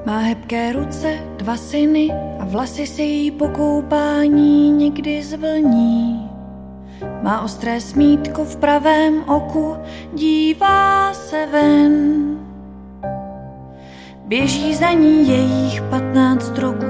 Má hebké ruce, 2 syny a vlasy si jí po koupání někdy zvlní. Má ostré smítko v pravém oku, dívá se ven. Běží za ní jejich 15 roků.